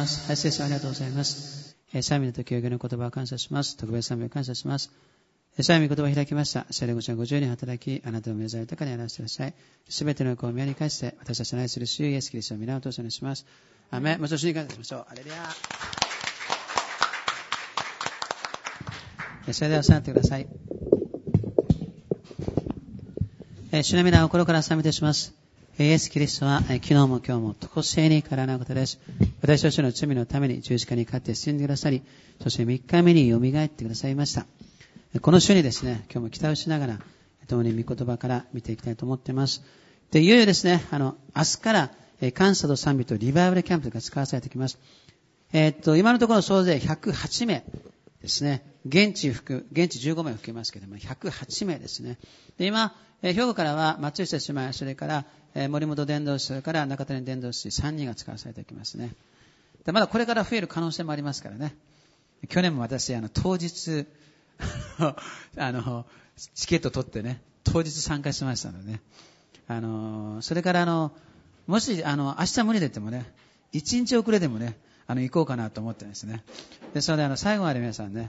ます。はい、先生ありがとうございます。賛美の時、教の言葉を感謝します。特別賛美を感謝します。賛美の言葉を開きました。聖霊ごちゃん50人働き、あなたを目覚めたかに表してください。すべての欲を宮に返して、私たちの愛する主イエスキリストの皆を通してお願いします。アーメン。もう少しに感謝しましょう。アレルヤ。それでは座ってください。主の皆を心から賛美いたします。イエス・キリストは昨日も今日も常しえに変わらないことです。私たちの罪のために十字架にかかって死んでくださり、そして3日目によみがえってくださいました。この週にですね、今日も期待をしながら共に御言葉から見ていきたいと思っています。で、いよいよですね、明日から感謝と賛美とリバイバルキャンプが使わされてきます。今のところ総勢108名ですね。現地15名を含めますけれども、108名ですね。で、今、兵庫からは松下姉妹、それから森本伝道師、それから中谷伝道師3人が使わされていきますね。で、まだこれから増える可能性もありますからね。去年も私、当日、チケット取ってね、当日参加しましたのでね。それからもし、明日無理でってもね、1日遅れでもね、行こうかなと思ってるんですね。ですので、最後まで皆さんね、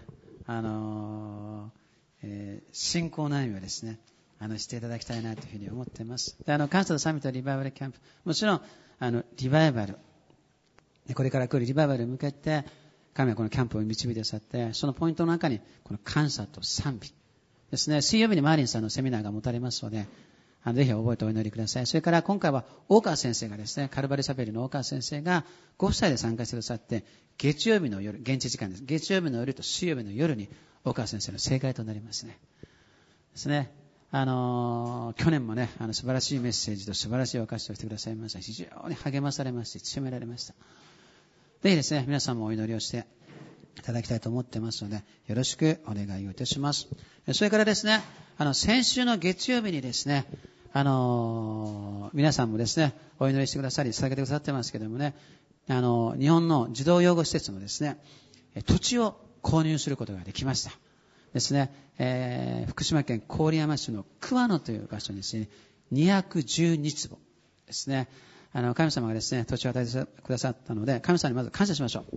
信仰の歩みをですね、していただきたいなというふうに思っています。で、感謝と賛美とリバイバルキャンプ。もちろん、リバイバル。これから来るリバイバルに向けて、神はこのキャンプを導いてくださって、そのポイントの中に、この感謝と賛美ですね。水曜日にマーリンさんのセミナーが持たれますので、ぜひ覚えてお祈りください。それから今回は大川先生がですね、カルバリシャベルの大川先生がご夫妻で参加してくださって、月曜日の夜、現地時間です。月曜日の夜と水曜日の夜に大川先生の正解となりますね。ですね。去年もね、素晴らしいメッセージと素晴らしいお菓子をしてくださいました。非常に励まされまして、強められました。ぜひですね、皆さんもお祈りをしていただきたいと思ってますので、よろしくお願いをいたします。それからですね、先週の月曜日にですね、皆さんもですね、お祈りしてくださり、捧げてくださってますけどもね、日本の児童養護施設のですね、土地を購入することができました。ですね、福島県郡山市の桑野という場所にですね、212坪ですね、神様がですね、土地を与えてくださったので、神様にまず感謝しましょう。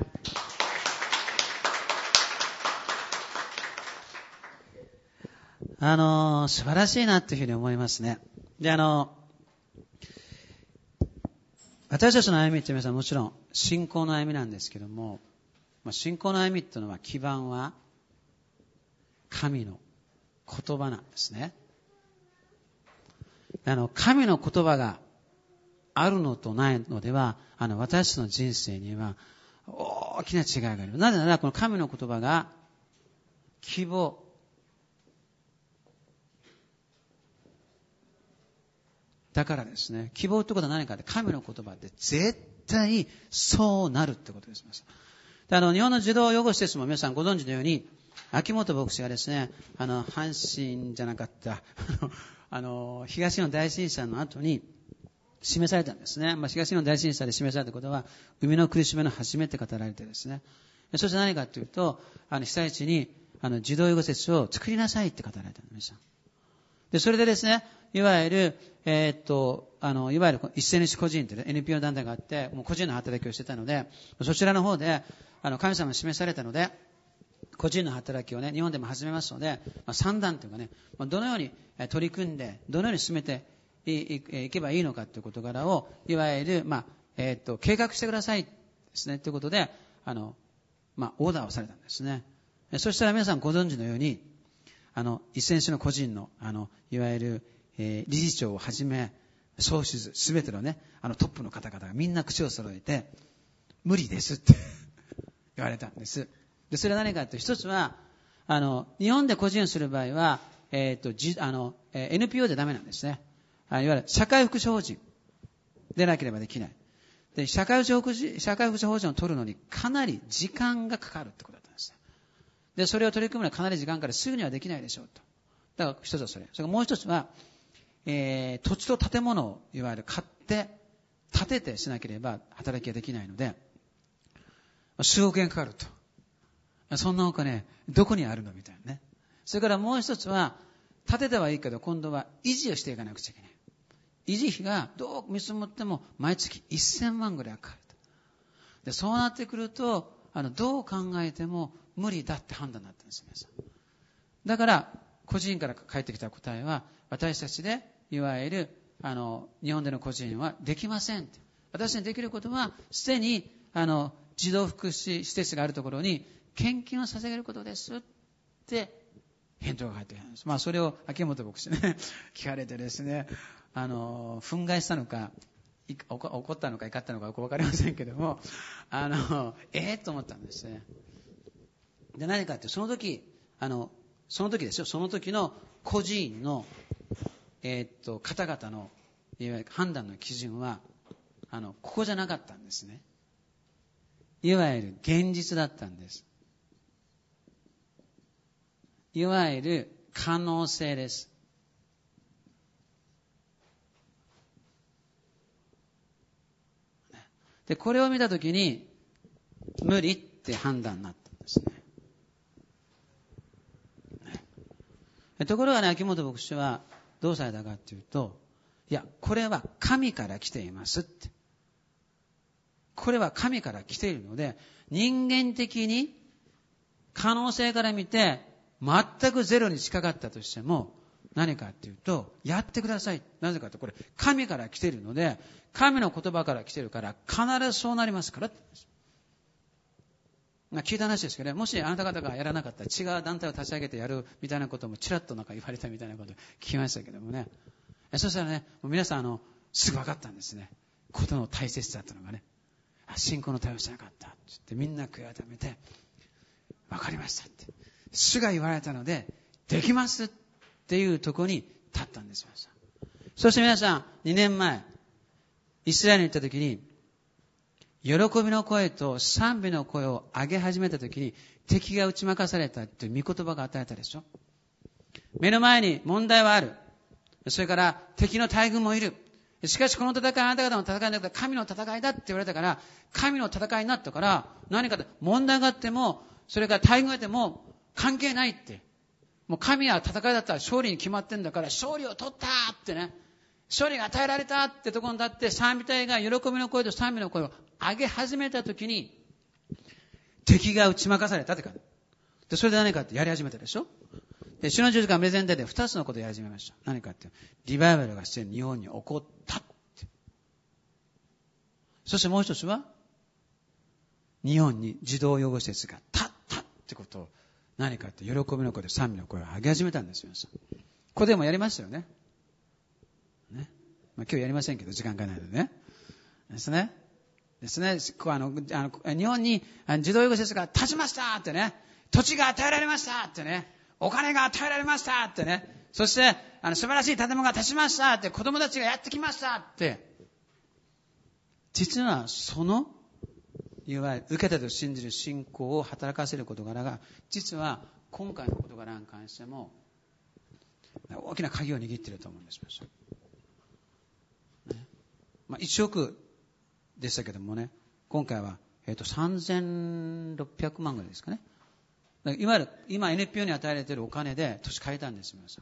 素晴らしいなというふうに思いますね。で、私たちの歩みって皆さんもちろん信仰の歩みなんですけども、信仰の歩みっていうのは基盤は神の言葉なんですね。神の言葉があるのとないのでは、私の人生には大きな違いがある。なぜなら、この神の言葉が希望、だからですね、希望ってことは何かって、神の言葉って絶対そうなるってことです。で、日本の児童養護施設も皆さんご存知のように、秋元牧師がですね、阪神じゃなかった、東日本大震災の後に示されたんですね。東日本大震災で示されたことは、生みの苦しみの初めて語られてですね。そして何かというと、被災地に、児童養護施設を作りなさいって語られたんです。で、それでですね、いわゆる一斉に個人という NPO 団体があって、もう個人の働きをしていたので、そちらの方で、神様が示されたので、個人の働きをね、日本でも始めますので、3段というかね、どのように取り組んで、どのように進めていけばいいのかという事柄を、いわゆる、計画してくださいですね、ということで、オーダーをされたんですね。そしたら皆さんご存知のように、一線種の個人の、いわゆる、理事長をはじめ、総主図、すべてのね、トップの方々がみんな口を揃えて、無理ですって言われたんです。で、それは何かというと、一つは、日本で個人をする場合は、NPO でダメなんですね。いわゆる社会福祉法人でなければできない。で、社会福祉法人を取るのにかなり時間がかかるってことだったんです。で、それを取り組むのはかなり時間からすぐにはできないでしょうと。だから一つはそれ。それからもう一つは、土地と建物をいわゆる買って、建ててしなければ働きができないので、数億円かかると。そんなお金、どこにあるのみたいなね。それからもう一つは、建ててはいいけど、今度は維持をしていかなくちゃいけない。維持費がどう見積もっても毎月1000万ぐらいかかると。 で、そうなってくると、どう考えても無理だって判断になったんです、皆さん。だから、孤児院から返ってきた答えは、私たちで、いわゆる、日本での孤児院はできませんって。私にできることは、すでに、児童福祉施設があるところに、献金を捧げることですって、返答が返ってきたんです。それを秋元牧師ね、聞かれてですね、憤慨したのか、怒ったのか怒ったのかよくわかりませんけども、と思ったんですね。で、何かって、その時ですよ、その時の孤児院の、方々の、いわゆる判断の基準は、ここじゃなかったんですね。いわゆる現実だったんです。いわゆる可能性です。で、これを見たときに、無理って判断になったんですね。ところがね、秋元牧師はどうされたかっていうと、いや、これは神から来ていますって。これは神から来ているので、人間的に可能性から見て、全くゼロに近かったとしても、何かっていうと、やってください。なぜかって、これ、神から来ているので、神の言葉から来ているから、必ずそうなりますからって言うんです。聞いた話ですけどね、もしあなた方がやらなかったら違う団体を立ち上げてやるみたいなこともちらっと言われたみたいなことを聞きましたけどもね。そしたらね、もう皆さんすぐ分かったんですね。ことの大切さというのがね。信仰の対応しなかったって言ってみんな悔い改めて、分かりましたって。主が言われたので、できますっていうところに立ったんですよ。そして皆さん、2年前、イスラエルに行った時に、喜びの声と賛美の声を上げ始めた時に、敵が打ち負かされたという御言葉が与えたでしょ。目の前に問題はある。それから敵の大軍もいる。しかしこの戦いはあなた方の戦いじゃなくて神の戦いだって言われたから、神の戦いになったから、何か問題があっても、それから大軍があっても関係ないって。もう神は戦いだったら勝利に決まってんだから、勝利を取ったってね。勝利が与えられたってところに立って、賛美隊が喜びの声と賛美の声を上げ始めたときに、敵が打ち負かされたって感じ。で、それで何かってやり始めたでしょ。で、主の十字架メゼンテで2つのことをやり始めました。何かって、リバイバルがして日本に起こったって。そしてもう一つは、日本に児童養護施設が立ったってことを、何かって喜びの声で賛美の声を上げ始めたんですよ。ここでもやりましたよね。ね。今日やりませんけど、時間がないのでね。ですね。日本に児童養護施設が立ちましたってね。土地が与えられましたってね。お金が与えられましたってね。そして、素晴らしい建物が建ちましたって、子供たちがやってきましたって。実は、いわゆる受けたと信じる信仰を働かせる事柄が、実は、今回の事柄に関しても、大きな鍵を握っていると思うんです。ね。1億でしたけどもね、今回は、3600万ぐらいですかね。いわゆる今 NPO に与えられているお金で土地買えたんです。皆さん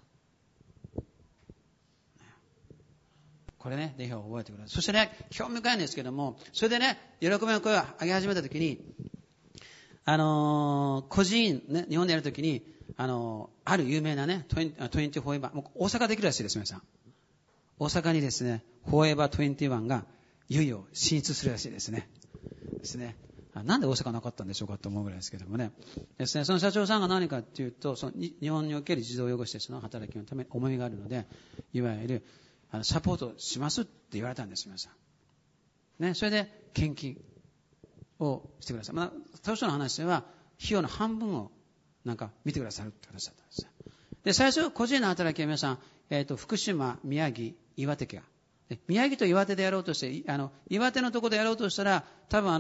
これね、ぜひ覚えてください。そしてね、興味深いんですけども、それでね、喜びの声を上げ始めたときに、孤児院ね、日本でやるときに、ある有名なね、20フォーエバー、もう大阪できるらしいです、皆さん。大阪にですね、フォーエバー21がいよいよ進出するらしいですね。ですね。なんで大阪なかったんでしょうかと思うぐらいですけどもね。ですね、その社長さんが何かっていうと、その日本における児童養護施設の働きのために思いがあるので、いわゆるサポートしますって言われたんです、皆さん。ね、それで献金をしてください。当初の話では、費用の半分を見てくださるって話だったんです。で、最初、個人の働きは皆さん、福島、宮城、岩手県。宮城と岩手でやろうとして、岩手のところでやろうとしたら、多分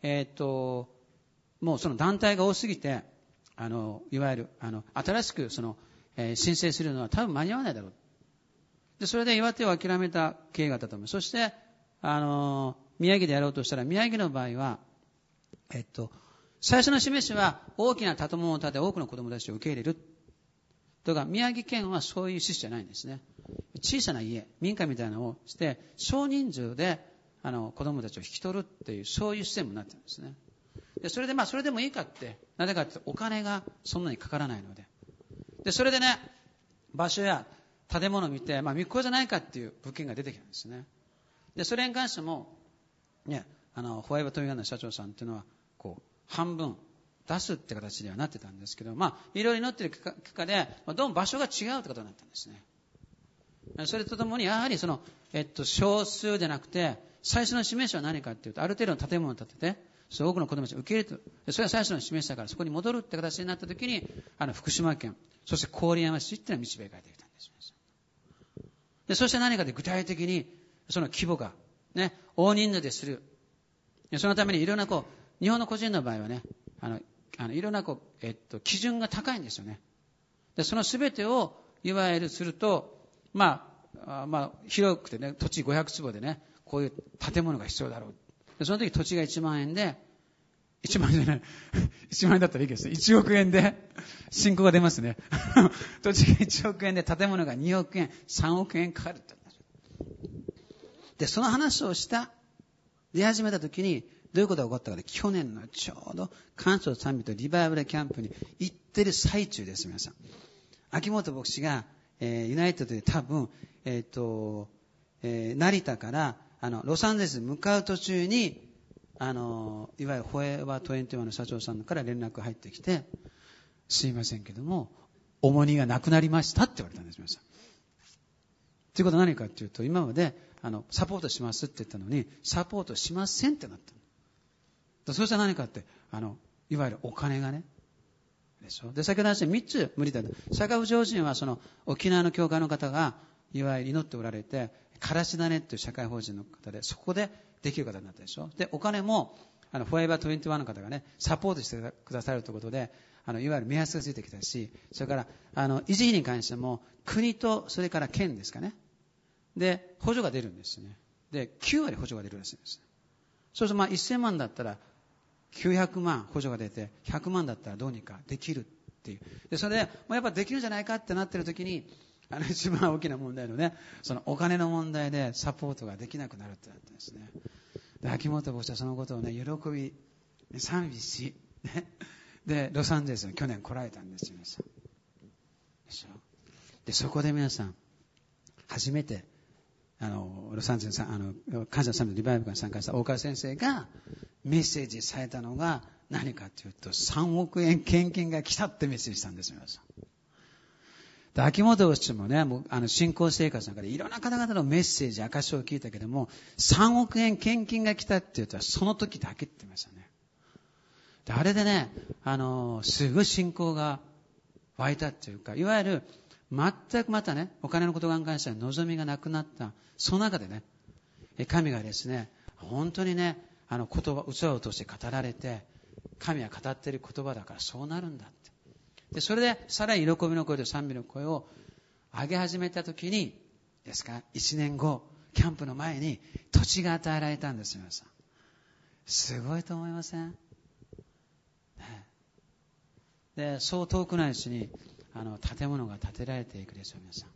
もうその団体が多すぎて、いわゆる、新しく申請するのは多分間に合わないだろう。で、それで岩手を諦めた経緯があったと思う。そして、宮城でやろうとしたら、宮城の場合は、最初の示しは大きな建物を建て多くの子供たちを受け入れる。とか、宮城県はそういう趣旨じゃないんですね。小さな家、民家みたいなのをして、少人数で、 子供たちを引き取るっていう、そういうシステムになってるんですね。で、それでもいいかって、なぜかってお金がそんなにかからないので。で、それでね、場所や建物を見て、密航じゃないかっていう物件が出てきたんですね。で、それに関しても、ね、ホワイトトイガンの社長さんっていうのは、半分出すって形ではなってたんですけど、いろいろ祈ってる結果で、どうも場所が違うってことになったんですね。それとともに、やはり少数じゃなくて、最初の示しは何かっていうと、ある程度の建物を建てて、多くの子供たちを受け入れると、それは最初の示しだから、そこに戻るって形になったときに、福島県、そして郡山市っていうのは導かれてきたんです。で、そして何かで具体的に、その規模が、ね、大人数でする。そのためにいろんな日本の個人の場合はね、いろんな基準が高いんですよね。で、その全てを、いわゆるすると、広くてね、土地500坪でね、こういう建物が必要だろう。で、その時土地が1万円で、1万円じゃない、1万円だったらいいけど、1億円で、進行が出ますね。土地が1億円で、建物が2億円、3億円かかるって話。で、その話を出始めた時に、どういうことが起こったかで、去年のちょうど、感謝賛美とリバイバルキャンプに行ってる最中です、皆さん。秋元牧師が、ユナイテッドで多分、成田から、ロサンゼルスに向かう途中に、いわゆるフォエバー21の社長さんから連絡が入ってきて、すいませんけども、重荷がなくなりましたって言われたんです、皆さん。ということは何かっていうと、今まで、サポートしますって言ったのに、サポートしませんってなったの。そしたら何かって、いわゆるお金がね、でしょ。で、先ほど話した3つ無理だと。坂部上人は沖縄の教会の方が、いわゆる祈っておられて、からし種っていう社会法人の方で、そこでできる方になったでしょ。で、お金も、フォーエバー21の方がね、サポートしてくださるということで、いわゆる目安がついてきたし、それから、維持費に関しても、国と、それから県ですかね。で、補助が出るんですね。で、9割補助が出るらしいんです。そうすると、1000万だったら、900万補助が出て、100万だったらどうにかできるっていう。で、それで、やっぱできるんじゃないかってなってる時に、一番大きな問題のね、そのお金の問題でサポートができなくなるってなったんですね。で、秋元牧師はそのことをね、喜び、賛美し、ね。で、ロサンゼルスに去年来られたんですよ、皆さん。でしょ。で、そこで皆さん、初めて、ロサンゼルス、感謝の賛美のリバイバルに参加した大川先生がメッセージされたのが何かというと、3億円献金が来たってメッセージしたんですよ、皆さん。で、秋元牧師もね、信仰生活の中でいろんな方々のメッセージ、証しを聞いたけども、3億円献金が来たっていうと、その時だけって言いましたね。で、あれでね、すごい信仰が湧いたっていうか、いわゆる、全くまたね、お金のことに関しては望みがなくなった。その中でね、神がですね、本当にね、言葉、器を通して語られて、神は語っている言葉だからそうなるんだって。で、それで、さらに喜びの声と賛美の声を上げ始めたときに、ですか、1年後、キャンプの前に土地が与えられたんですよ、皆さん。すごいと思いません？ね、で、そう遠くないうちに、建物が建てられていくでしょう、皆さん。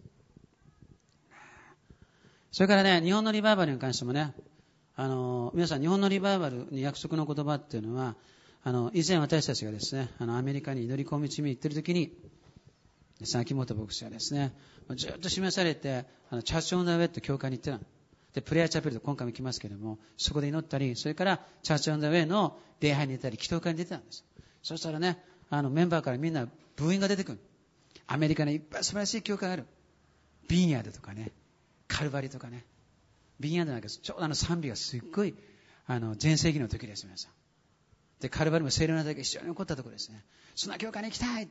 それからね、日本のリバイバルに関してもね、皆さん、日本のリバイバルに約束の言葉っていうのは、以前私たちがですね、アメリカに祈り込み地に行っているときに、秋元牧師がですね、ずっと示されて、チャーチオンザウェイって教会に行ってた。で、プレアチャペルと今回も来ますけれども、そこで祈ったり、それからチャーチオンザウェイの礼拝に出たり、祈祷会に出てたんです。そしたらね、メンバーからみんなブーイングが出てくる。アメリカにいっぱい素晴らしい教会がある。ビンヤードとかね、カルバリとかね。ビンヤードなんかちょうど賛美がすっごい、全盛期の時です、皆さん。で、カルバリも聖霊のだけ非常に起こったところですね。そんな教会に行きたいって、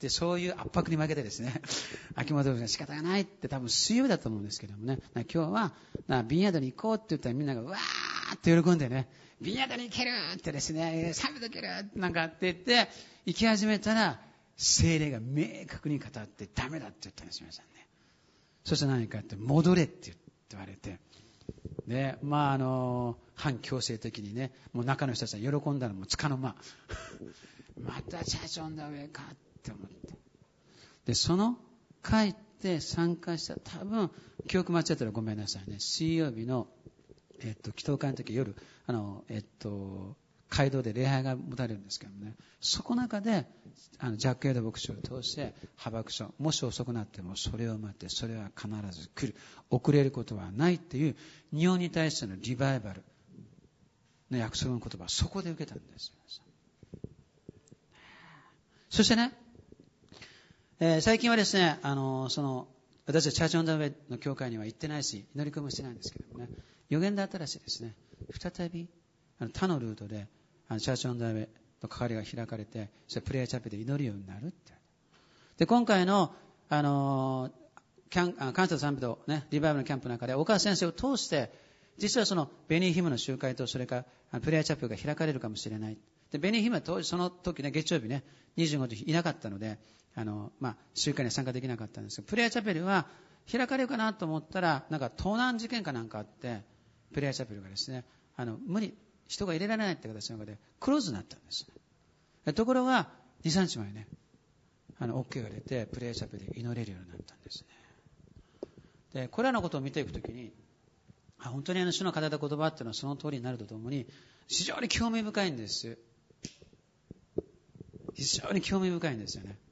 そういう圧迫に負けてですね、秋元牧師が仕方がないって多分水曜日だと思うんですけどもね、今日は、ビンヤードに行こうって言ったらみんながわーって喜んでね、ビンヤードに行けるってですね、賛美できるなんかって言って、行き始めたら、聖霊が明確に語ってダメだって言ったんですよ、皆さんね。そして何かって戻れって言われて、で、反強制的にね、もう中の人たちが喜んだらもうつかの間。またチャーチオンザウェイかって思って。で、帰って参加した、多分、記憶間違ったらごめんなさいね。水曜日の、 祈祷会の時夜、街道で礼拝が持たれるんですけどもね、そこの中で、ジャック・エド牧師を通して、ハバク書、もし遅くなってもそれを待って、それは必ず来る。遅れることはないっていう、日本に対してのリバイバルの約束の言葉、そこで受けたんです。そしてね、最近はですね、私はチャーチオンザウェイの教会には行ってないし、祈り込みもしてないんですけどもね、予言であったらしいですね、再び他のルートでチャーチオンザウェイの関わりが開かれて、それプレイヤーチャペルで祈るようになるって。で、今回の、感謝賛美とね、リバイバルのキャンプの中で、岡先生を通して、実はそのベニーヒムの集会と、それからプレイヤーチャペルが開かれるかもしれない。で、ベニーヒムは当時、その時ね、月曜日ね、25日いなかったので、集会には参加できなかったんですけど、プレイヤーチャペルは開かれるかなと思ったら、なんか盗難事件かなんかあって、プレイヤーチャペルがですね、人が入れられないって形の中で、クローズになったんです。ところが、2、3日前ね、OK が出て、プレイヤーチャペルで祈れるようになったんですね。で、これらのことを見ていくときに、本当に主の語った言葉っていうのはその通りになるとともに、非常に興味深いんです。非常に興味深いんですよね。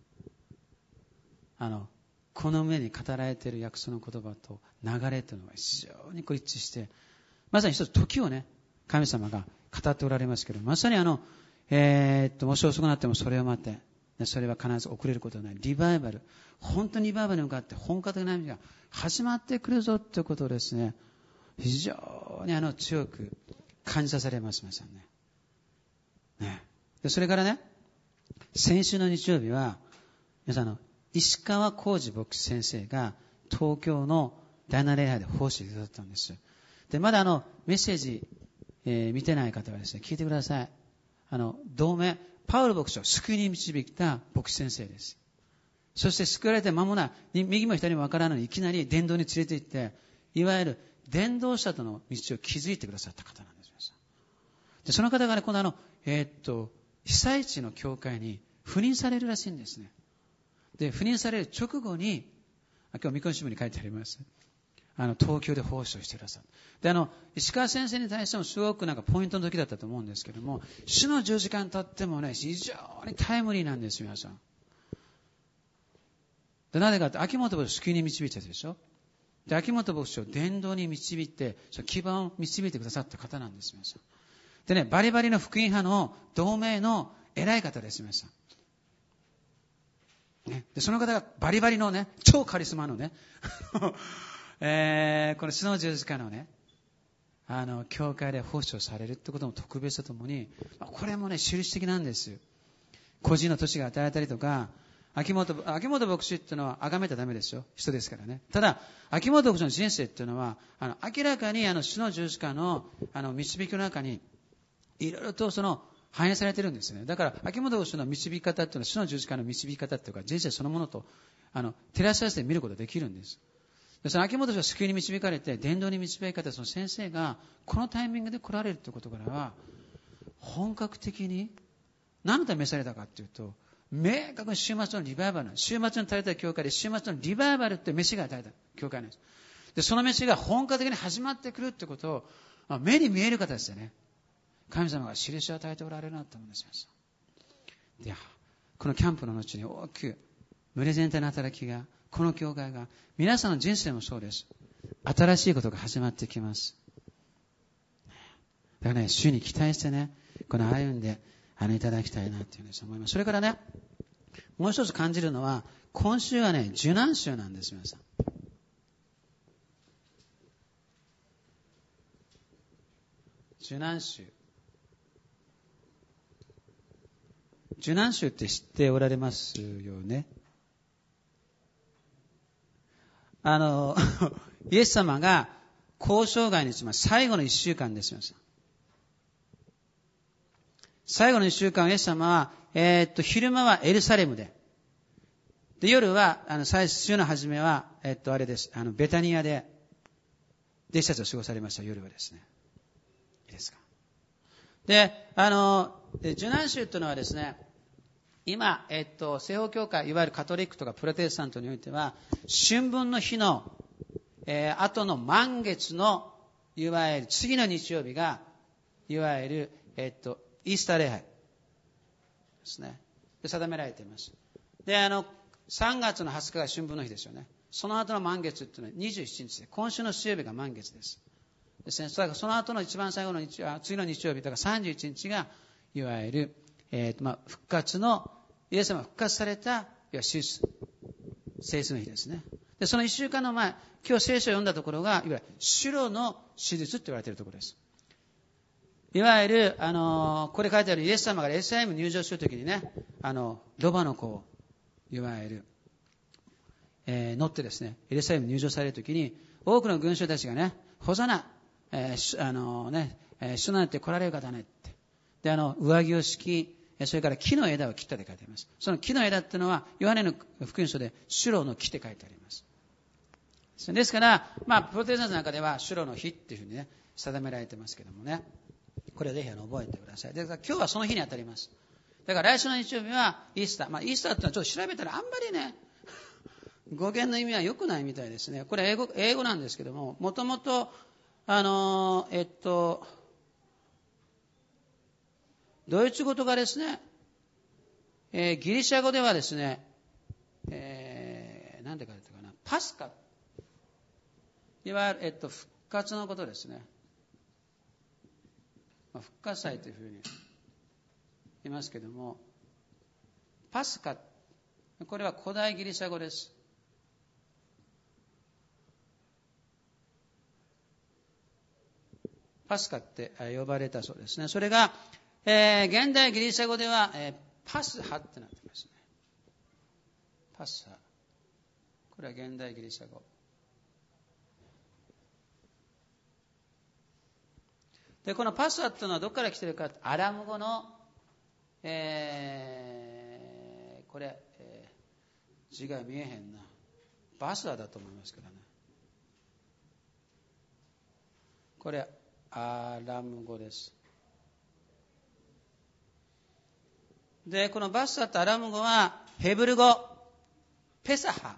この上に語られている約束の言葉と流れというのが非常に一致して、まさに一つ時をね、神様が語っておられますけど、まさにもし遅くなってもそれを待って、それは必ず遅れることはない。リバイバル。本当にリバイバルに向かって本格的な意味が始まってくるぞということをですね、非常に強く感じさせられます、皆さんね。で、それからね、先週の日曜日は、皆さん石川浩二牧師先生が東京の第7礼拝で奉仕してくださったんです。で、まだメッセージ、見てない方はですね、聞いてください。同盟、パウロ牧師を救いに導いた牧師先生です。そして救われて間もない、右も左も分からないのにいきなり伝道に連れて行って、いわゆる伝道者との道を築いてくださった方なんです。で、その方がね、この被災地の教会に赴任されるらしいんですね。で、赴任される直後に、今日、三根新聞に書いてあります。東京で奉仕をしてくださる。で、石川先生に対してもすごくポイントの時だったと思うんですけども、主の10時間経ってもね、非常にタイムリーなんです、皆さん。で、なぜかって、秋元牧師を救いに導いたでしょ。で、秋元牧師を伝道に導いて、その基盤を導いてくださった方なんです、皆さん。でね、バリバリの福音派の同盟の偉い方です、皆さん。ね、で、その方がバリバリのね、超カリスマのね、この主の十字架のね、教会で奉仕をされるってことも特別とともに、これもね、印的なんです。個人の土地が与えられたりとか、秋元牧師っていうのは崇めたらダメですよ。人ですからね。ただ、秋元牧師の人生っていうのは、明らかに主の十字架の、導きの中に、いろいろと反映されてるんですね。だから、秋元牧師の導き方っていうのは、主の十字架の導き方っていうか、人生そのものと、照らし合わせて見ることができるんです。で、その秋元氏が救いに導かれて、伝道に導かれたその先生が、このタイミングで来られるということからは、本格的に、何のために召されたかというと、明確に週末のリバイバルなんです。週末に与えた教会で、週末のリバイバルって飯が与えた教会なんです。で、その飯が本格的に始まってくるということを、目に見える方ですよね。神様が印を与えておられるなと思うんですよ。で、このキャンプの後に大きく、群れ全体の働きが、この教会が、皆さんの人生もそうです。新しいことが始まってきます。だからね、主に期待してね、この歩んで、いただきたいなっていうふうに思います。それからね、もう一つ感じるのは、今週はね、受難週なんです、皆さん。受難週。受難週って知っておられますよね。イエス様が交渉外に最後の1週間ですよ。最後の1週間、イエス様は、昼間はエルサレムで、夜は、週の初めは、あれです。ベタニアで、弟子たちを過ごされました、夜はですね。いいですか。で、受難週というのはですね、今、西方教会、いわゆるカトリックとかプロテスタントにおいては、春分の日の、後の満月のいわゆる次の日曜日が、いわゆる、イースター礼拝ですね。で、定められています。で、3月の20日が春分の日ですよね。その後の満月っていうのは27日で、今週の水曜日が満月です。ですね。その後の一番最後の次の日曜日、だから31日が、いわゆる、復活の、イエス様が復活された、いわゆる手術、聖術の日ですね。で、その1週間の前、今日聖書を読んだところが、いわゆるシュロの手術って言われているところです。いわゆる、これ書いてあるイエス様がエルサレムに入場するときにね、ロバの子を、いわゆる、乗ってですね、エルサレムに入場されるときに、多くの群衆たちがね、ホザナ、主なって来られる方ねって。で、上着を敷き、それから木の枝を切ったって書いてあります。その木の枝っていうのは、ヨハネの福音書で、シュロの木って書いてあります。ですから、プロテスタントの中では、シュロの日っていうふうにね、定められてますけどもね。これをぜひ覚えてください。だから今日はその日に当たります。だから来週の日曜日はイースター。イースターってのはちょっと調べたらあんまりね、語源の意味は良くないみたいですね。これ英語なんですけども、もともと、ドイツ語とかですね、ギリシャ語ではですね、なんて書いてあるかな、パスカ。いわゆる、復活のことですね。復活祭というふうに言いますけども、パスカ、これは古代ギリシャ語です。パスカって呼ばれたそうですね。それが、現代ギリシャ語では、パスハってなってますね。パスハ。これは現代ギリシャ語。で、このパスハっていうのはどこから来てるか、アラム語の、これ、字が見えへんな。バスハだと思いますけどね。これ、アラム語です。で、このバスハとアラム語は、ヘブル語、ペサハ。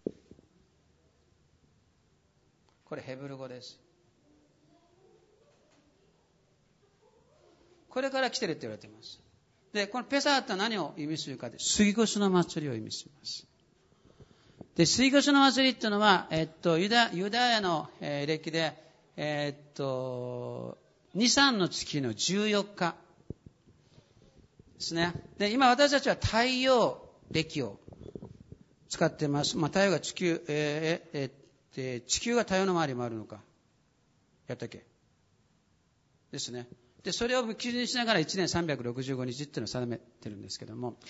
これヘブル語です。これから来てるって言われています。で、このペサハって何を意味するかで、杉越の祭りを意味します。で、杉越の祭りっていうのは、ユダヤの、歴で、ニサンの月の14日ですね。で、今私たちは太陽暦を使ってます。太陽が地球、地球が太陽の周り回るのか。やったっけですね。で、それを基準にしながら1年365日っていうのを定めてるんですけども、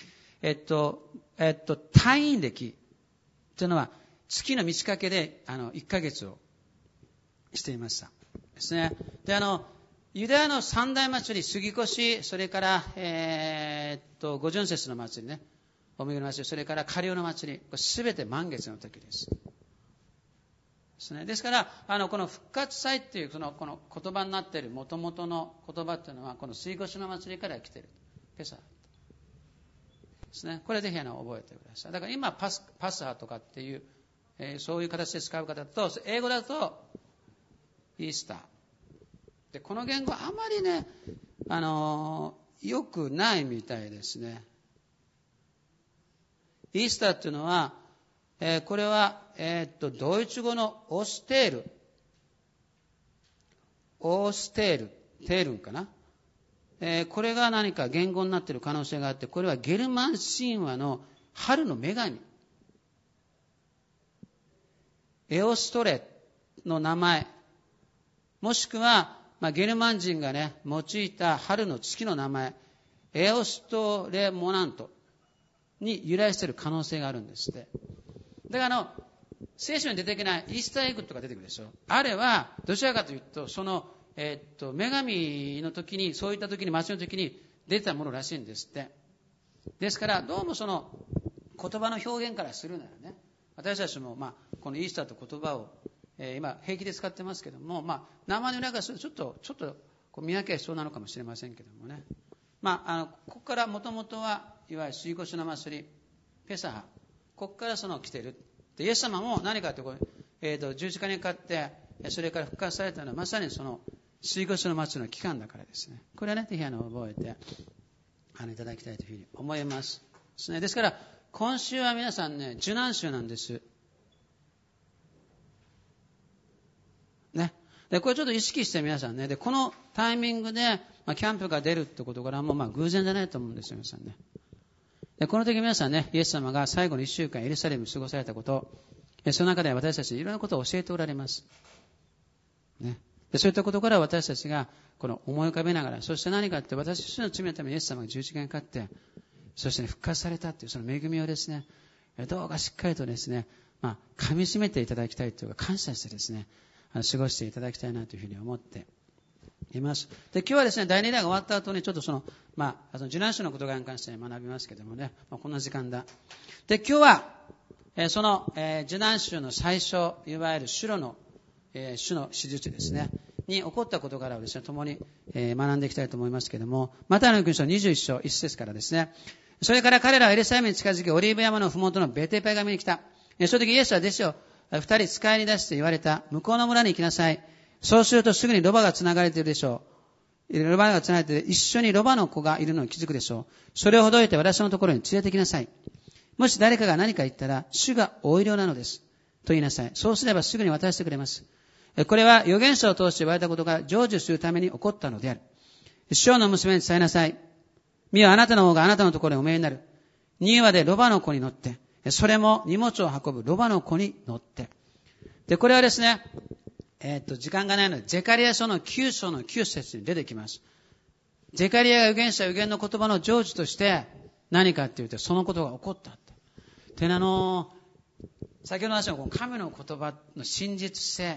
太陰暦っていうのは月の満ち欠けで、1ヶ月をしていました。ですね。で、ユダヤの三大祭り、杉越、それから、五巡節の祭りね、おみぐの祭り、それからカリオの祭り、すべて満月の時です。ですね。ですから、この復活祭っていう、この言葉になっている元々の言葉っていうのは、この杉越の祭りから来ている。ペサハですね。これぜひ覚えてください。だから今、パスハとかっていう、そういう形で使う方と、英語だと、イースター。で、この言語あまりね、良くないみたいですね。イースターっていうのは、これは、ドイツ語のオーステールンかな。これが何か言語になっている可能性があって、これはゲルマン神話の春の女神。エオストレの名前。もしくは、ゲルマン人がね、用いた春の月の名前、エオストレモナントに由来している可能性があるんですって。だから聖書に出てきないイースターエッグとか出てくるでしょ。あれは、どちらかというと、その、女神の時に、そういった時に、祭りの時に出てたものらしいんですって。ですから、どうもその言葉の表現からするならね、私たちも、このイースターという言葉を、今平気で使ってますけども、名前の裏からするとちょっと見分けが必要なのかもしれませんけどもね。ここからもともとはいわゆる杉越の祭り、ペサハ、ここから来ている。でイエス様も何かというと、十字架にかかってそれから復活されたのはまさにその水越の末の期間だからですね。これはね、ぜひ覚えていただきたいというふうに思います。ですから、今週は皆さんね、受難週なんです。ね。で、これちょっと意識して皆さんね、で、このタイミングで、キャンプが出るってことからも、偶然じゃないと思うんですよ、皆さんね。で、この時皆さんね、イエス様が最後の1週間エルサレムに過ごされたこと、その中で私たちにいろんなことを教えておられます。ね。で、そういったことから私たちが、この思い浮かべながら、そして何かって私たちの罪のためにイエス様が十字架にかかって、そして、復活されたっていうその恵みをですね、どうかしっかりとですね、噛み締めていただきたいというか、感謝してですね、過ごしていただきたいなというふうに思っています。で、今日はですね、第2弾が終わった後にちょっとその受難週のことに関して学びますけどもね、こんな時間だ。で、今日は、その、受難週の最初、いわゆる主の手術ですね、に起こったことからをですね、共に、学んでいきたいと思いますけども、マタイの福音書21章1節からですね、それから彼らはエルサレムに近づき、オリーブ山のふもとのベテペガミに来た。その時イエスは弟子を二人使いに出して言われた。向こうの村に行きなさい。そうするとすぐにロバが繋がれているでしょう。ロバが繋がれている。一緒にロバの子がいるのに気づくでしょう。それをほどいて私のところに連れてきなさい。もし誰かが何か言ったら、主がお医療なのです。と言いなさい。そうすればすぐに渡してくれます。これは預言者を通して言われたことが成就するために起こったのである。師匠の娘に伝えなさい。見よ、あなたの方があなたのところにお見えになる。2羽でロバの子に乗って、それも荷物を運ぶロバの子に乗って。で、これはですね、時間がないので、ゼカリア書の9章の9節に出てきます。ゼカリアが預言の言葉の成就として、何かっていうと、そのことが起こったって。で、先ほどの話のこの神の言葉の真実性、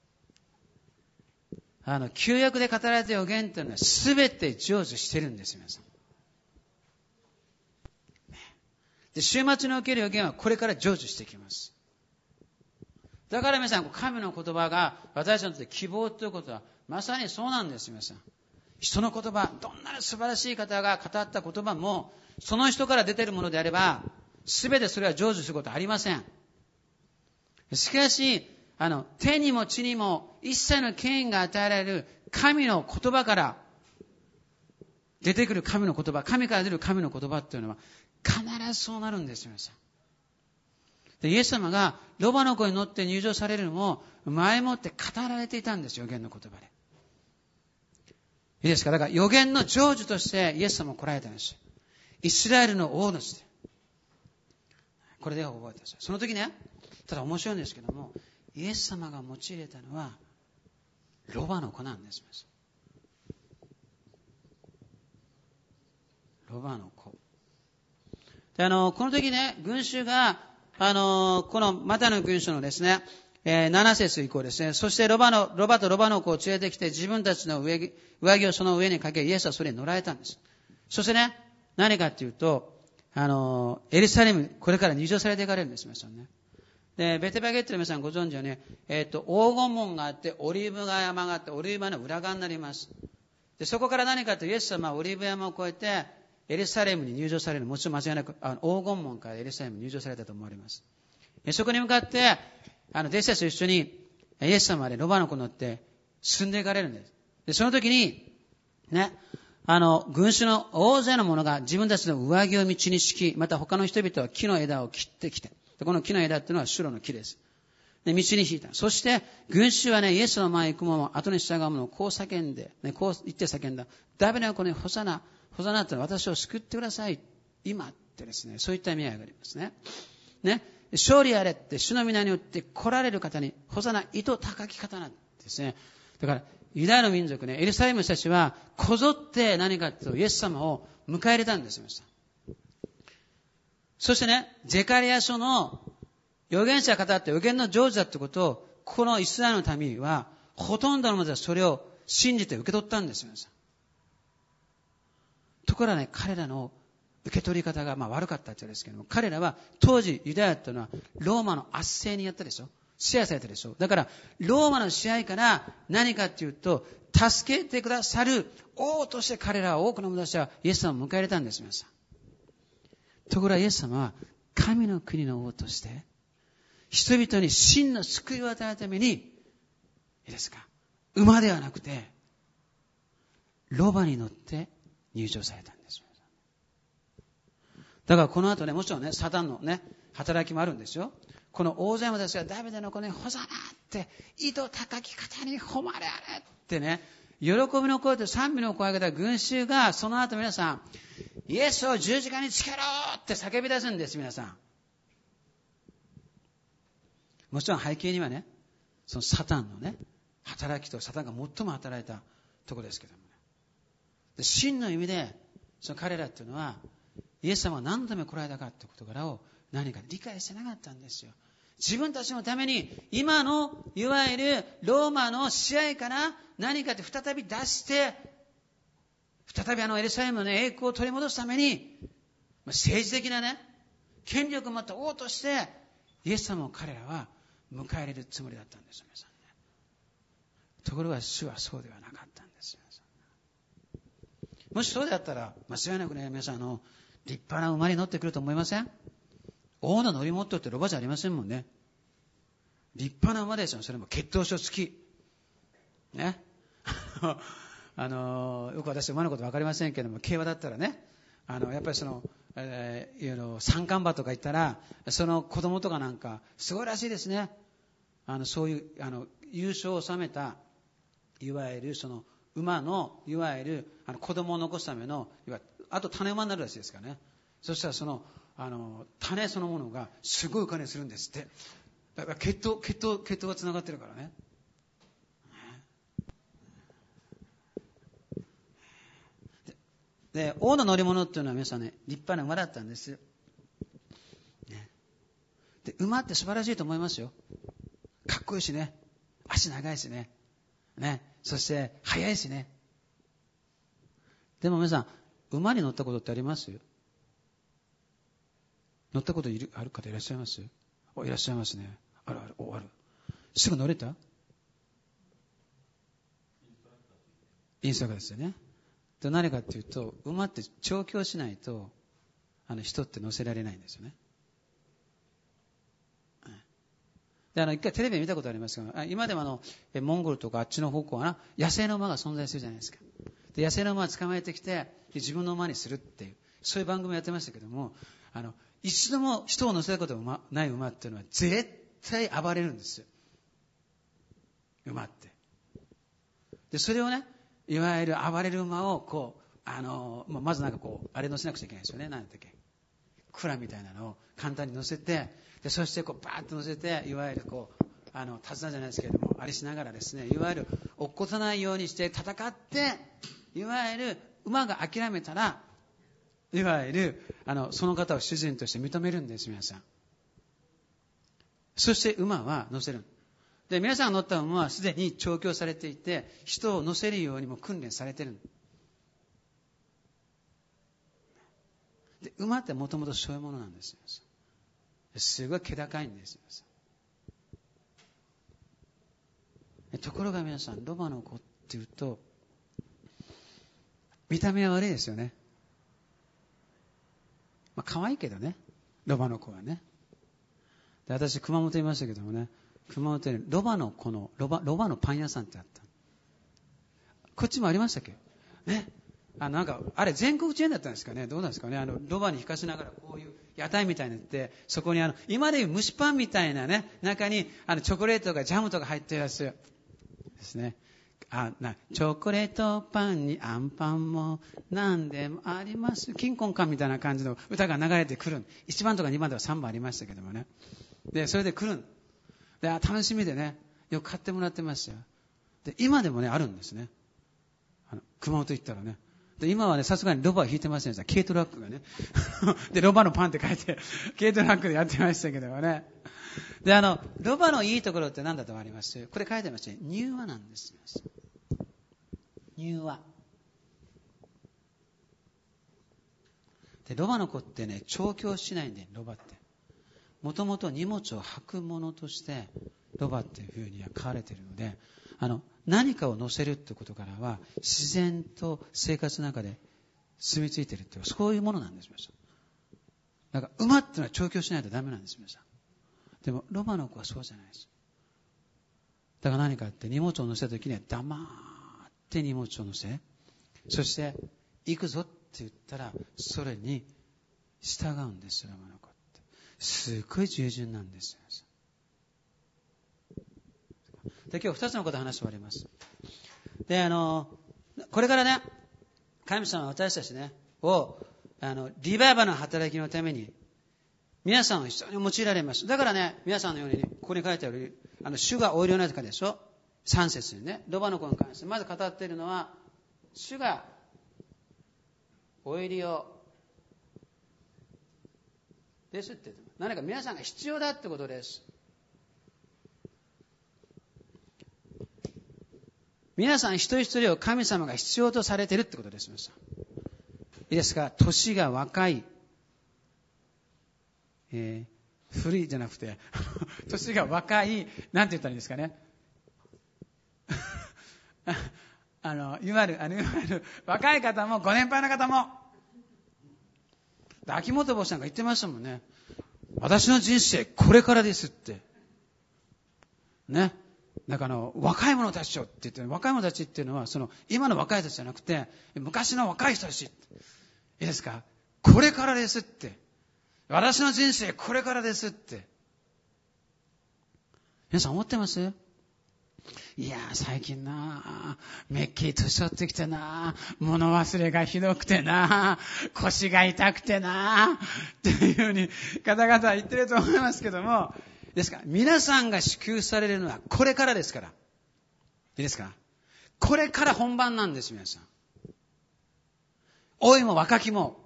旧約で語られた預言というのは全て成就してるんです、皆さん。で、週末における預言はこれから成就してきます。だから皆さん、神の言葉が私たちにとって希望ということはまさにそうなんです、皆さん。人の言葉、どんな素晴らしい方が語った言葉も、その人から出ているものであれば、全てそれは成就することはありません。しかし、天にも地にも一切の権威が与えられる神の言葉から出てくる神の言葉、神から出る神の言葉っていうのは必ずそうなるんですよ、皆さん。で、イエス様がロバの子に乗って入場されるのも前もって語られていたんですよ、預言の言葉で。いいですか？だから預言の成就としてイエス様を来られたんです。イスラエルの王として。これで覚えてください。その時ね、ただ面白いんですけども、イエス様が用いられたのはロバの子なんです。ロバの子。で、この時ね、群衆が、このマタイの福音書のですね、7節以降ですね、そしてロバとロバの子を連れてきて自分たちの上着をその上にかけ、イエスはそれに乗られたんです。そしてね、何かっていうと、エルサレム、これから入場されていかれるんです、皆さんね。で、ベテバゲって皆さんご存知はね、黄金門があって、オリーブ山があって、オリーブ山の裏側になります。で、そこから何かとイエス様はオリーブ山を越えて、エルサレムに入場される。もちろん間違いなく、黄金門からエルサレムに入場されたと思われます。そこに向かって、弟子たちと一緒に、イエス様はね、ロバの子に乗って進んでいかれるんです。で、その時に、ね、群衆の大勢の者が自分たちの上着を道に敷き、また他の人々は木の枝を切ってきて、この木の枝っていうのはシュロの木です。で、道に引いた。そして、群衆はね、イエスの前に行く者も、後に従う者も、こう叫んで、ね、こう言って叫んだ。ダビデの子にホサナってのは私を救ってください。今ってですね、そういった意味合いがありますね。ね、勝利あれって主の皆によって来られる方に、ホサナ、糸高き方なんですね。だから、ユダヤの民族ね、エルサレムの人たちは、こぞって何かとイエス様を迎え入れたんですよ。そしてね、ゼカリア書の預言者が語って預言の成就だってことを、このイスラエルの民は、ほとんどの者はそれを信じて受け取ったんですよ。ところがね、彼らの受け取り方が悪かったって言うんですけども、彼らは当時ユダヤというのはローマの圧政にやったでしょ、支配されたでしょ。だからローマの支配から何かっていうと、助けてくださる王として彼らは多くの者たちはイエス様を迎え入れたんです。皆さん。ところがイエス様は神の国の王として人々に真の救いを与えるためにいいですか、馬ではなくてロバに乗って入場されたんです。だからこの後ね、もちろんね、サタンのね、働きもあるんですよ。この大勢もですが、ダビデの子にホザナって、井戸高き方に誉れあれってね、喜びの声と賛美の声を上げた群衆が、その後皆さん、イエスを十字架につけろって叫び出すんです、皆さん。もちろん背景にはね、そのサタンのね、働きとサタンが最も働いたところですけどもね。で、真の意味で、その彼らっていうのは、イエス様は何のため来られたかという事柄を何か理解してなかったんですよ。自分たちのために今のいわゆるローマの支配から何かって再び出して再びエルサレムの栄光を取り戻すために政治的なね権力を持った王としてイエス様を彼らは迎え入れるつもりだったんですよ、皆さんね。ところが主はそうではなかったんですよ。もしそうであったら間違いなくね、皆さん立派な馬に乗ってくると思いません？王の乗り物ってロバじゃありませんもんね。立派な馬ですよ。それも血統書付きねよく私馬のこと分かりませんけども、競馬だったらね、やっぱり三冠馬とか言ったらその子供とかなんかすごいらしいですね。そういう優勝を収めたいわゆるその馬のいわゆる子供を残すためのあと種馬になるらしいですからね。そしたらその種そのものがすごいお金するんですって。だから血統がつながってるからね。で王の乗り物っていうのは皆さんね、立派な馬だったんです、ね、で馬って素晴らしいと思いますよ。かっこいいしね、足長いしね、そして速いしね。でも皆さん、馬に乗ったことってあります？乗ったことある方いらっしゃいます？いらっしゃいますね。ある。すぐ乗れた？インストラクターですよね。で何かっていうと、馬って調教しないと人って乗せられないんですよね。で一回テレビで見たことありますが、今でもモンゴルとかあっちの方向は野生の馬が存在するじゃないですか。で野生の馬を捕まえてきて自分の馬にするっていう、そういう番組をやってましたけども、一度も人を乗せたことがない馬っていうのは絶対暴れるんですよ、馬って。でそれをね、いわゆる暴れる馬をまずあれ乗せなくちゃいけないですよね。何だっけ、クラみたいなのを簡単に乗せて、でそしてバーッと乗せて、いわゆる手綱じゃないですけれども、あれしながらですね、いわゆる落っこさないようにして戦って、いわゆる馬が諦めたら、いわゆるその方を主人として認めるんです、皆さん。そして馬は乗せる。で皆さんが乗った馬はすでに調教されていて、人を乗せるようにも訓練されている。で馬ってもともとそういうものなんですよ。すごい気高いんですよ。ところが皆さん、ロバの子っていうと見た目は悪いですよね。可愛いけどね、ロバの子はね。で私熊本いましたけどもね、熊本にロバのパン屋さんってあった。こっちもありましたっけね。あれ全国チェーンだったんですかね、どうなんですかね。ロバに引かせながらこういう屋台みたいになって、そこに今でいう蒸しパンみたいなね、中にチョコレートとかジャムとか入ってるやつですね。チョコレートパンにアンパンも何でもあります、キンコンカンみたいな感じの歌が流れてくる。1番とか2番とか3番ありましたけどもね。でそれで来る。で楽しみでね、よく買ってもらってましたよ。で今でもねあるんですね、熊本行ったらね。で今はね、さすがにロバは引いてませんでした。軽トラックがねでロバのパンって書いて軽トラックでやってましたけどもね。でロバのいいところって何だと思います？これ書いてましたね、柔和なんですよ。柔和で、ロバの子ってね、調教しないんで、ロバってもともと荷物を運くものとしてロバっていうふうには書かれているので、何かを乗せるってことからは自然と生活の中で住み着いているっていう、そういうものなんです。だから馬っていうのは調教しないとダメなんです。でもロバの子はそうじゃないです。 だから何かって荷物を乗せた時には黙って荷物を乗せ、そして行くぞって言ったらそれに従うんです。ローマの子ってすごい従順なんですよ。で、今日2つのことを話しております。で、これからね、神様は私たちねをリバイバルの働きのために皆さんを非常に用いられます。だからね、皆さんのように、ここに書いてある主がおいりになったかでしょ。3節にね、ロバの子に関してまず語っているのは、主がおいりをですって言ってます。何か皆さんが必要だってことです。皆さん一人一人を神様が必要とされているってことです。いいですか。年が若い、古いじゃなくて年が若い、なんて言ったらいいんですかねいわゆる若い方もご年配の方も、秋元坊さんが言ってましたもんね。私の人生これからですってね。なんか若い者たちをって言って、若い者たちっていうのは今の若い人たちじゃなくて昔の若い人たち、いいですか。これからですって、私の人生これからですって。皆さん思ってます？いや最近なめっきり年取ってきてな、物忘れがひどくてな、腰が痛くてなっていうように方々は言ってると思いますけども、ですから皆さんが祝福されるのはこれからですから。いいですか。これから本番なんです。皆さん、老いも若きも、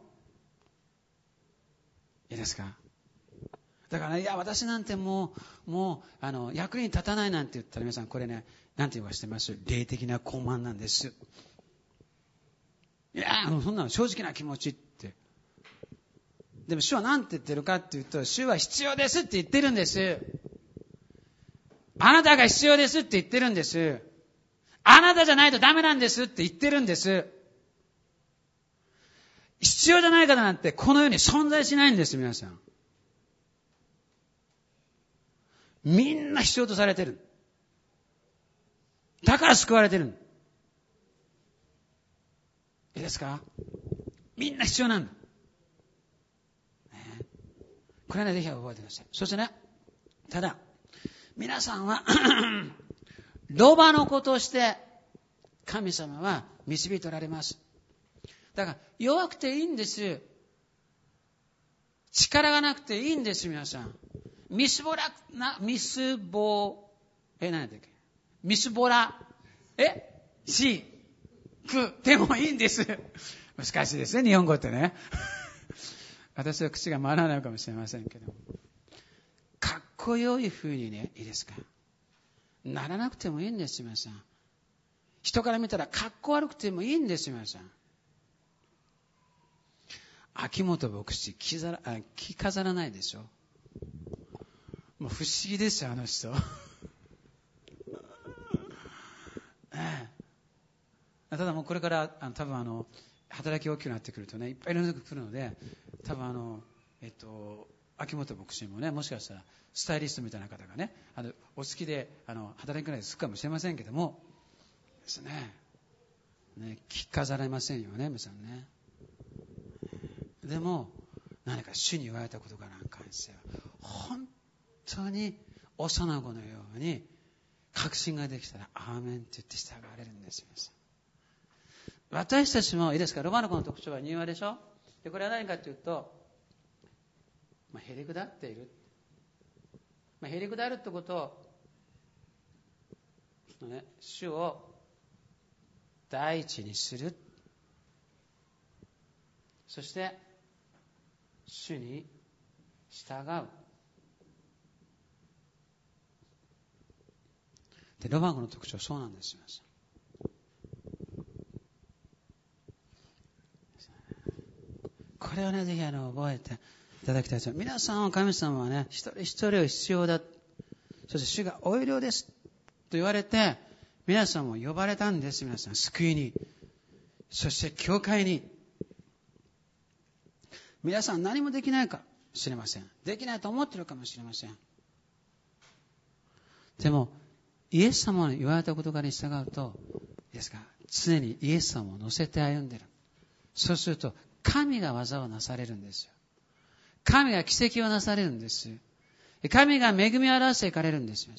いいですか。だからね、いや私なんてもう役に立たないなんて言ったら、皆さんこれね、なんて言わしてます？霊的な傲慢なんです。いやそんなの正直な気持ちって。でも主は何て言ってるかっていうと、主は必要ですって言ってるんです。あなたが必要ですって言ってるんです。あなたじゃないとダメなんですって言ってるんです。必要じゃない方なんてこの世に存在しないんです。皆さんみんな必要とされてる。だから救われてる。いいですか。みんな必要なんだ、ね、これね、ぜひ覚えてください。そしてね、ただ皆さんはロバの子として神様は導いておられます。だから弱くていいんです。力がなくていいんです。皆さんみすぼらしくてもいいんです。難しいですね、日本語ってね私は口が回らないかもしれませんけど、かっこよい風にね、いいですか、ならなくてもいいんです。皆さん人から見たらかっこ悪くてもいいんです。皆さん秋元牧師着飾らないでしょ。もう不思議ですよ、あの人ただもうこれから多分働き大きくなってくるとね、いっぱいいろんなのが来るので、多分秋元牧師もね、もしかしたらスタイリストみたいな方がね、お好きで働きくらいするかもしれませんけどもですね、着飾られませんよね、皆さんね。でも何か主に言われたことからに関しては本当に幼子のように確信ができたらアーメンって言って従われるんですよ。私たちもいいですか。ロバの子の特徴は柔和でしょ。でこれは何かというと、へりくだっている、へりくだるってことを、主を第一にする、そして主に従う。でロバの子の特徴はそうなんですよ。これをね、ぜひ覚えていただきたいです。皆さんは神様はね、一人一人を必要だ、そして主がお医療ですと言われて皆さんを呼ばれたんです。皆さん救いに、そして教会に。皆さん何もできないかもしれません。できないと思っているかもしれません。でもイエス様の言われた事柄に従うと、ですか、常にイエス様を乗せて歩んでいる。そうすると、神が技をなされるんですよ。神が奇跡をなされるんです。神が恵みを表していかれるんですよ。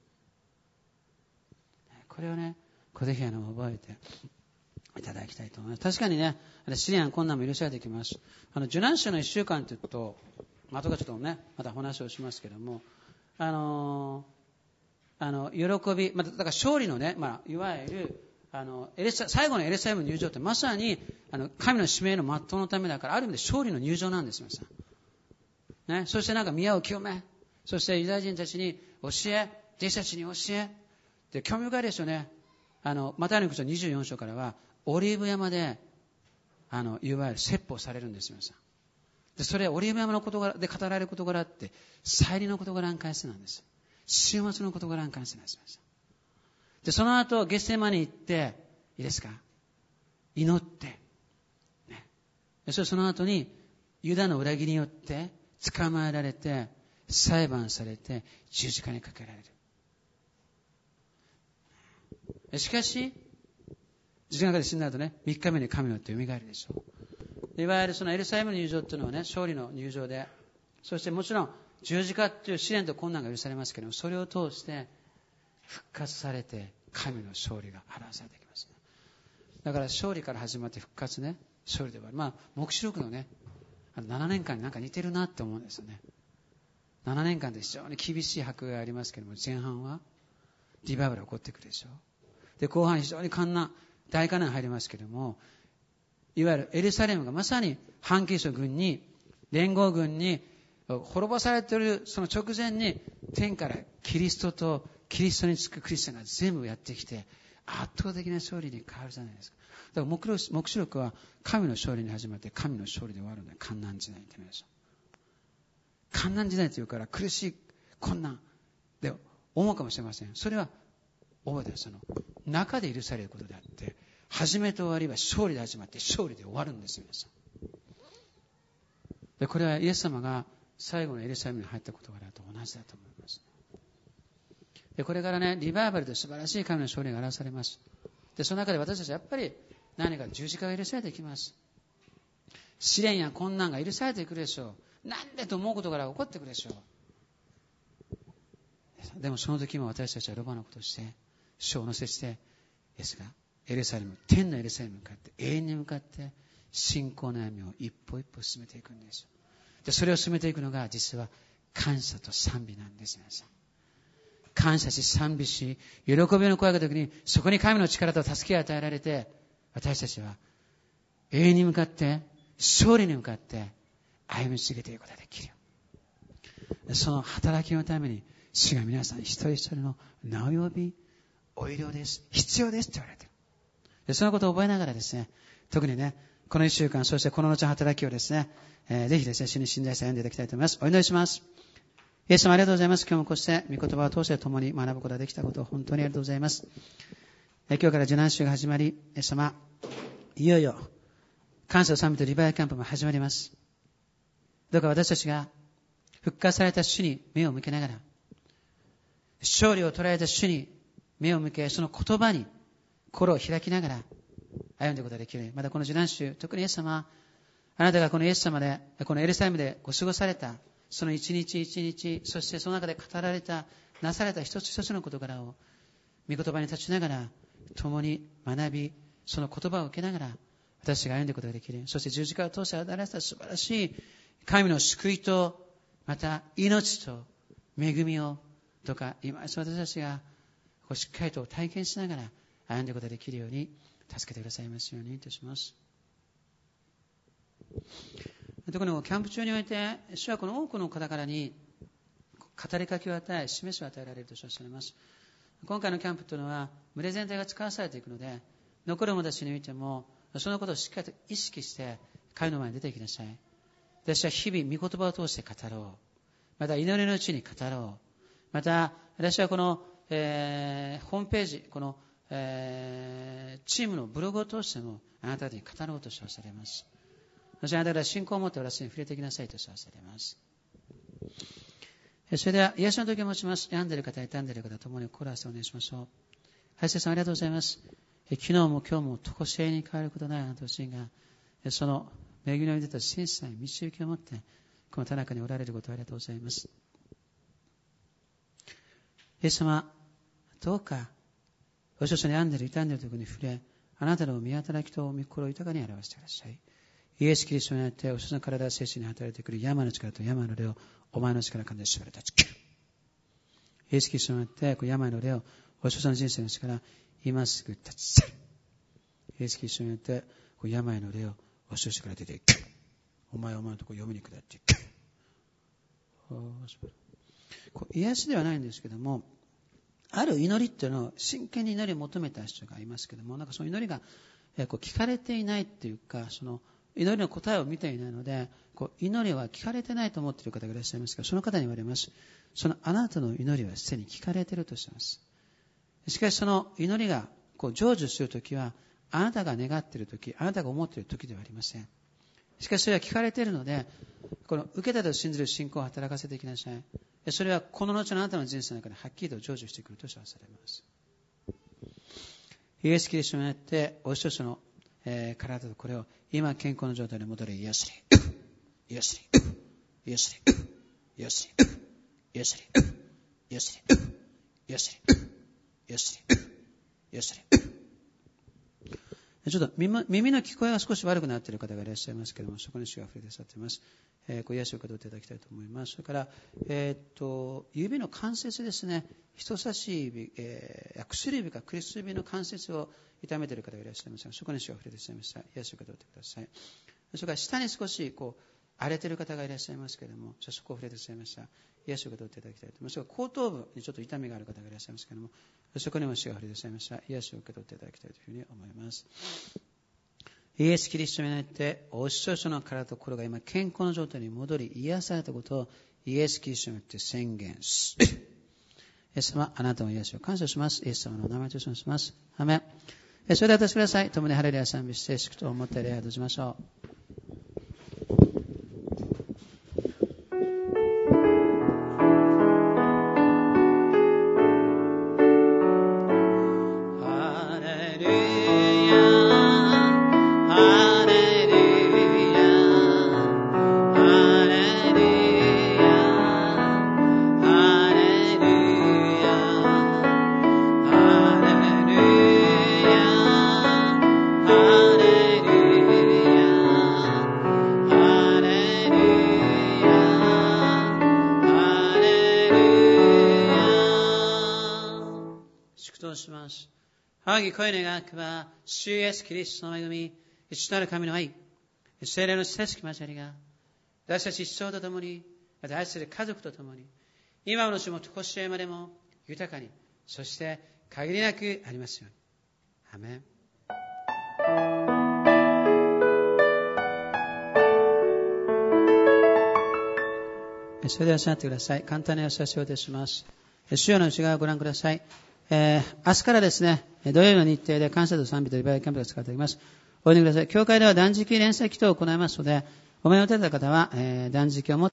これをね、ぜひ覚えていただきたいと思います。確かにね、試練困難も許されてきます。受難週の1週間というと、後がちょっとね、またお話をしますけども、喜び、だから勝利のね、いわゆる最後のエルサレム入場ってまさに神の使命の全うのためだから、ある意味で勝利の入場なんですよ、ね。そして宮を清め、そしてユダヤ人たちに教え、弟子たちに教え、で興味深いですよね。マタイの福音書24章からはオリーブ山でいわゆる説法されるんですよ。でそれはオリーブ山の事柄で語られる事柄って再臨の事柄に関してなんです。終末の事柄に関してなんです。でその後ゲッセマニに行っていいですか、祈って、ね、その後にユダの裏切りによって捕まえられて裁判されて十字架にかけられる。しかし十字架で死んだ後ね、3日目に神によって蘇るでしょう。いわゆるそのエルサレムの入場というのはね、勝利の入場で、そしてもちろん十字架という試練と困難が許されますけれども、それを通して復活されて神の勝利が表されてきます、ね。だから勝利から始まって復活ね、勝利で終わる。黙示録のね、7年間に似てるなって思うんですよね。7年間で非常に厳しい迫害がありますけれども、前半はリバイバルが起こってくるでしょう。で後半非常に大艱難に入りますけれども、いわゆるエルサレムがまさに反キリスト軍に、連合軍に滅ぼされているその直前に、天からキリストとキリストにつくクリスチャンが全部やってきて圧倒的な勝利に変わるじゃないですか。だから黙示録は神の勝利に始まって神の勝利で終わるので、患難時代って言うんですよ。患難時代というから苦しい困難で思うかもしれません。それは覚えてその中で許されることであって、始めと終わりは勝利で始まって勝利で終わるんですよ、皆さん。でこれはイエス様が最後のエルサレムに入った事柄と同じだと思います。でこれからね、リバイバルで素晴らしい神の勝利が表されます。でその中で私たちはやっぱり何か十字架が許されてきます。試練や困難が許されてくるでしょう。なんでと思うことから起こってくるでしょう。でもその時も私たちはロバのことをして主を乗せしてですが、エルサレム、天のエルサレムに向かって、永遠に向かって信仰の歩みを一歩一歩進めていくんですよ。でそれを進めていくのが実は感謝と賛美なんです。皆さん、感謝し賛美し喜びの声が時に、そこに神の力と助けを与えられて、私たちは永遠に向かって勝利に向かって歩み続けていくことができる。その働きのために主が皆さん一人一人の名を呼び、お医療です、必要ですと言われている。でそのことを覚えながらですね、特にね、この1週間、そしてこの後の働きをですね、ぜひですね、主に信頼して歩んでいただきたいと思います。お祈りします。イエス様ありがとうございます。今日もこうして御言葉を通して共に学ぶことができたことを本当にありがとうございます。今日から受難週が始まり、イエス様、いよいよ感謝を賛美とリバイバルキャンプも始まります。どうか私たちが復活された主に目を向けながら、勝利を捉えた主に目を向け、その言葉に心を開きながら歩んでいくことができる。またこの受難週、特にイエス様、あなたがこのイエス様で、このエルサレムでご過ごされたその一日一日、そしてその中で語られた、なされた一つ一つの事柄を御言葉に立ちながら共に学び、その言葉を受けながら私が歩んでいくことができる。そして十字架を通して与えられた素晴らしい神の救いと、また命と恵みをどうか今一度私たちがしっかりと体験しながら歩んでいくことができるように助けてくださいますようにいたします。特にキャンプ中において、主はこの多くの方々に語りかけを与え、示しを与えられると称されます。今回のキャンプというのは群れ全体が使わされていくので、残る者たちにおいてもそのことをしっかりと意識して神の前に出ていきなさい。私は日々御言葉を通して語ろう。また祈りのうちに語ろう。また私はこの、ホームページ、この、チームのブログを通してもあなたに語ろうと称されます。そしてあなたが信仰を持って私に触れてきなさいと称されます。 それでは、癒しの時を持ちます。病んでいる方、痛んでいる方、共に心を合わせてお願いしましょう。はい、先生さんありがとうございます。昨日も今日も常しえに変わることないあなた自身が、その恵みの出た真摯な導きを持って、この田中におられることをありがとうございます。イエス様、どうか、お少々に病んでいる、痛んでいるところに触れ、あなたの御働きと御心を豊かに表してください。イエス・キリストによって、お少々の体、精神に働いてくる山の力と山の霊を、お前の力からで縛れたち切る。イエス・キリストによって、病の霊を、お少々の人生の力、今すぐ立ち去る。イエス・キリストによって、病の霊を、お少々から出ていく。お前のところ読みに下っていく。癒しではないんですけども、ある祈りっていうのを真剣に祈りを求めた人がいますけども、なんかその祈りが聞かれていないっていうか、その祈りの答えを見ていないので、祈りは聞かれてないと思っている方がいらっしゃいますが、その方に言われます。そのあなたの祈りはすでに聞かれているとしています。しかしその祈りが成就するときは、あなたが願っているとき、あなたが思っているときではありません。しかしそれは聞かれているので、この受けたと信じる信仰を働かせていきなさい。それはこの後のあなたの人生の中ではっきりと成就してくると知らされます。イエス・キリストによってお一つの、体とこれを今健康の状態に戻り癒しり癒しり癒しり癒しり癒しり癒しり癒しり癒しり癒しり。ちょっと耳の聞こえが少し悪くなっている方がいらっしゃいますけれども、そこに主が触れてくださっています。癒しを受け取っていただきたいと思います。それから、指の関節ですね、人差し指、薬指か薬指の関節を痛めている方がいらっしゃいますが、そこに主が触れてくださいました。癒しを受け取ってください。それから下に少し荒れている方がいらっしゃいますけれども、そこを触れてくださいました。癒しを受け取っていただきたいと思います。後頭部にちょっと痛みがある方がいらっしゃいますけれども、そこにも主が触れてくださいました。癒しを受け取っていただきたいというふうに思います。イエス・キリストによってお一人の体と心が今健康の状態に戻り癒されたことをイエス・キリストによって宣言する。イエス様、あなたの癒しを感謝します。イエス様のお名前とします。アメン。それでは私ください。共にハレルヤ賛美して祝祷を持って礼拝を閉じましょう。声を願くは、主イエスキリストの恵み、父なる神の愛、聖霊の親しき交わりが、私たち一同と共に、また愛する家族と共に、今の主も常しえまでも豊かに、そして限りなくありますように。アメン。それでは座ってください。簡単なお知らせをいたします。主よの内側をご覧ください。明日からですね、土曜日の日程で感謝と賛美とリバイバルキャンプが使っております。お祈りください。教会では断食連載祈祷を行いますので、お目を立てた方は、断食を持って